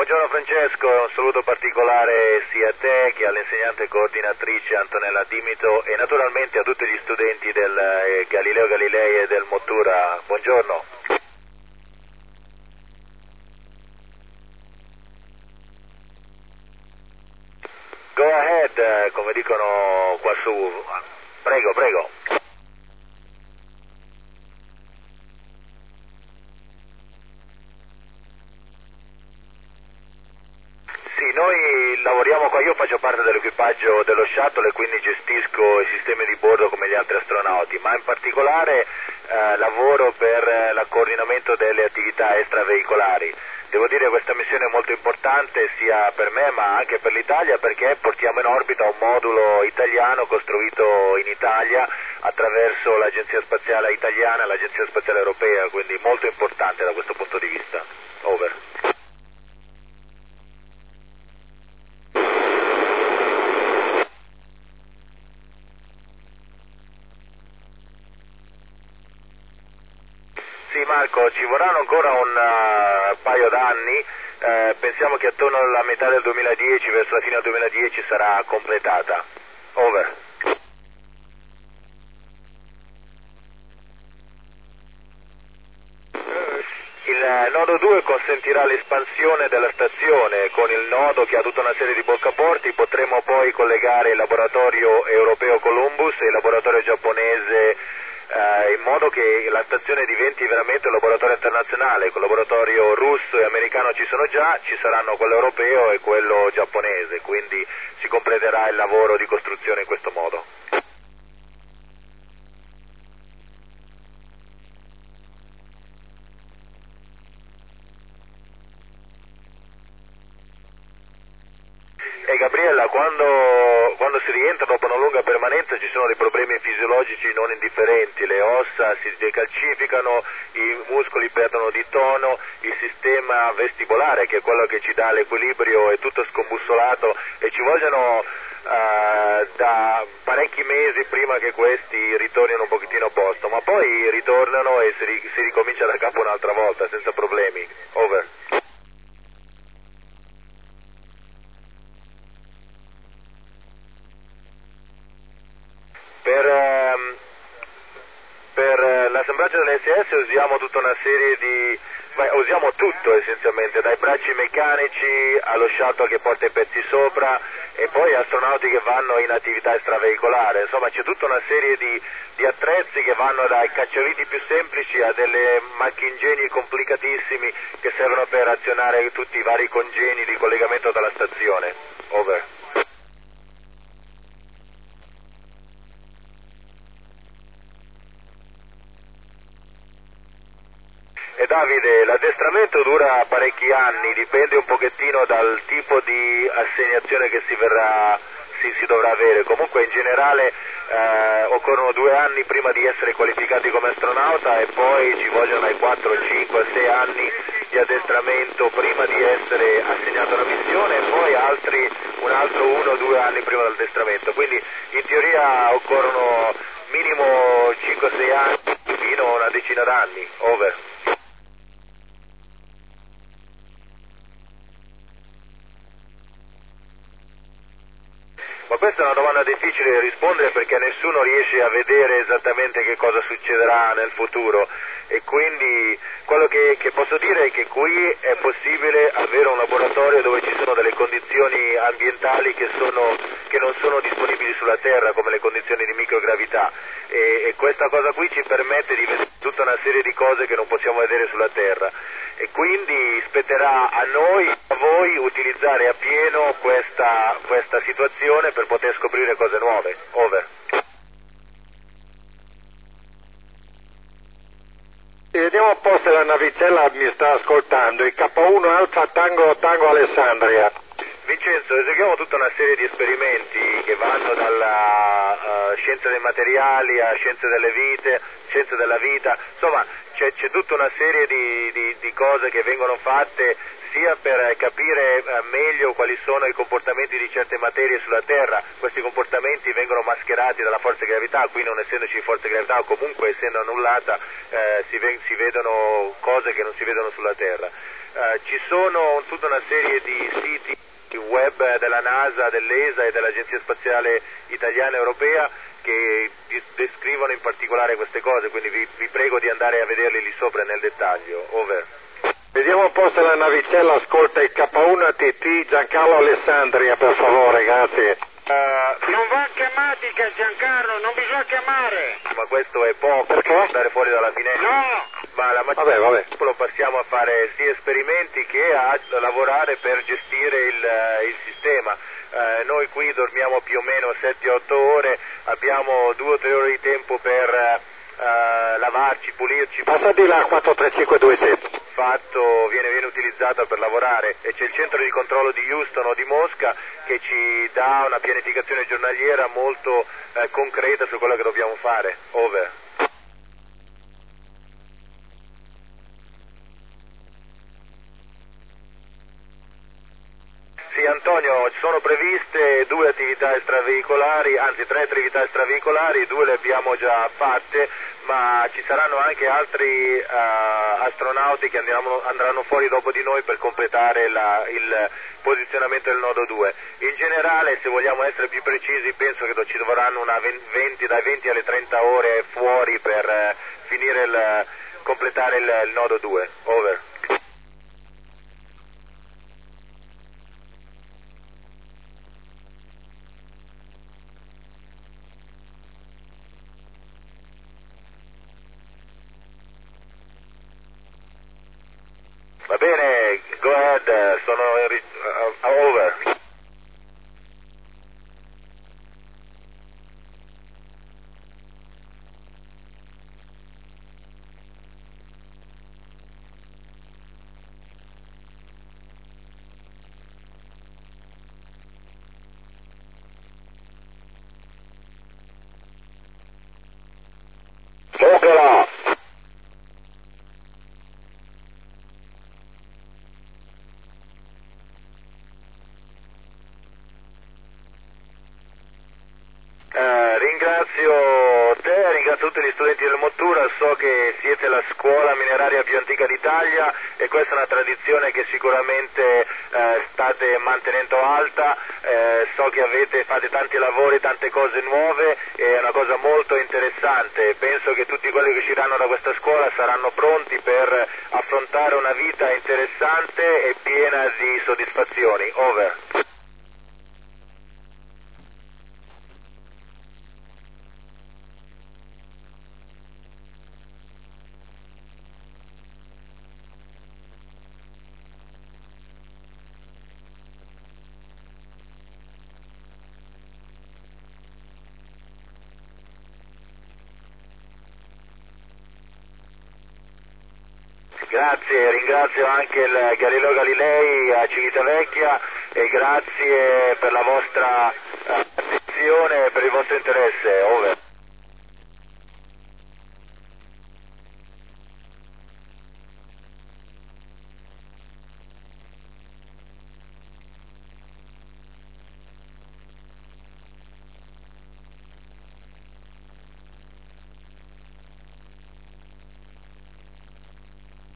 Buongiorno Francesco, un saluto particolare sia a te che all'insegnante coordinatrice Antonella Dimito e naturalmente a tutti gli studenti del Galileo Galilei e del Mottura. Buongiorno. Go ahead, come dicono qua su. Prego, prego. Sì, noi lavoriamo qua, io faccio parte dell'equipaggio dello shuttle e quindi gestisco i sistemi di bordo come gli altri astronauti, ma in particolare lavoro per il coordinamento delle attività extraveicolari. Devo dire che questa missione è molto importante sia per me ma anche per l'Italia perché portiamo in orbita un modulo italiano costruito in Italia attraverso l'Agenzia Spaziale Italiana e l'Agenzia Spaziale Europea, quindi molto importante da questo punto di vista. Over. Sì Marco, ci vorranno ancora un paio d'anni, pensiamo che attorno alla metà del 2010, verso la fine del 2010 sarà completata. Over. Il nodo 2 consentirà l'espansione della stazione, con il nodo che ha tutta una serie di bloccaporti potremo poi collegare il laboratorio europeo Columbus e il laboratorio giapponese in modo che la stazione diventi veramente un laboratorio internazionale. Il laboratorio russo e americano ci sono già, ci saranno quello europeo e quello giapponese, quindi si completerà il lavoro di costruzione in questo modo. E Gabriella, quando si rientra dopo una lunga permanenza ci sono dei problemi fisiologici non indifferenti, le ossa si decalcificano, i muscoli perdono di tono, il sistema vestibolare, che è quello che ci dà l'equilibrio, è tutto scombussolato e ci vogliono da parecchi mesi prima che questi ritornino un pochettino a posto, ma poi ritornano e si ricomincia da capo un'altra volta senza problemi. Over. Per l'assemblaggio dell'SS usiamo tutta una serie di... usiamo tutto essenzialmente, dai bracci meccanici allo shuttle che porta i pezzi sopra e poi astronauti che vanno in attività extraveicolare, insomma c'è tutta una serie di attrezzi che vanno dai cacciaviti più semplici a delle macchinegeni complicatissimi che servono per azionare tutti i vari congeni di collegamento dalla stazione. Over. E Davide, l'addestramento dura parecchi anni, dipende un pochettino dal tipo di assegnazione che si dovrà avere. Comunque in generale occorrono 2 anni prima di essere qualificati come astronauta e poi ci vogliono dai 4, 5, 6 anni di addestramento prima di essere assegnato a una missione e poi un altro 1 o 2 anni prima dell'addestramento. Quindi in teoria occorrono minimo 5-6 anni fino a una decina d'anni. Over. Ma questa è una domanda difficile da rispondere perché nessuno riesce a vedere esattamente che cosa succederà nel futuro e quindi quello che posso dire è che qui è possibile avere un laboratorio dove ci sono delle condizioni ambientali che non sono disponibili sulla Terra come le condizioni di microgravità e questa cosa qui ci permette di vedere tutta una serie di cose che non possiamo vedere sulla Terra e quindi spetterà a noi, a voi utilizzare appieno questa situazione per poter scoprire cose nuove. Over. Vediamo a posto, la navicella mi sta ascoltando, il K1 Alfa Tango Alessandria. Vincenzo, eseguiamo tutta una serie di esperimenti che vanno dalla scienza dei materiali a scienze delle vite, scienze della vita, insomma c'è tutta una serie di cose che vengono fatte sia per capire meglio quali sono i comportamenti di certe materie sulla Terra. Questi comportamenti vengono mascherati dalla forza di gravità, qui non essendoci forza di gravità o comunque essendo annullata si vedono cose che non si vedono sulla Terra. Ci sono tutta una serie di siti web della NASA, dell'ESA e dell'Agenzia Spaziale Italiana e Europea che descrivono in particolare queste cose, quindi vi prego di andare a vederli lì sopra nel dettaglio. Over. Vediamo un po' se la navicella ascolta il K1TT Giancarlo Alessandria, per favore, grazie. Non va chiamati Giancarlo, non bisogna chiamare. Ma questo è poco. Perché? Andare fuori dalla finestra. No! Ma la Vabbè. lo passiamo a fare sia esperimenti che a lavorare per gestire il sistema. Noi qui dormiamo più o meno 7-8 ore, abbiamo 2 o 3 ore di tempo per lavarci, pulirci. Passa di là 43527. Fatto viene utilizzato per lavorare e c'è il centro di controllo di Houston o di Mosca che ci dà una pianificazione giornaliera molto concreta su quello che dobbiamo fare. Over. Sì, Antonio, sono previste 2 attività extraveicolari, anzi 3 attività extraveicolari, 2 le abbiamo già fatte, ma ci saranno anche altri astronauti che andranno fuori dopo di noi per completare il posizionamento del nodo 2. In generale, se vogliamo essere più precisi, penso che ci vorranno dai 20 alle 30 ore fuori per completare il nodo 2. Over. Va bene, go ahead, sono over. Over. Ringrazio te, ringrazio tutti gli studenti del Mottura, so che siete la scuola mineraria più antica d'Italia e questa è una tradizione che sicuramente state mantenendo alta, so che fate tanti lavori, tante cose nuove, è una cosa molto interessante, penso che tutti quelli che usciranno da questa scuola saranno pronti per affrontare una vita interessante e piena di soddisfazioni. Over. Grazie, ringrazio anche il Galileo Galilei a Civitavecchia e grazie per la vostra attenzione e per il vostro interesse. Over.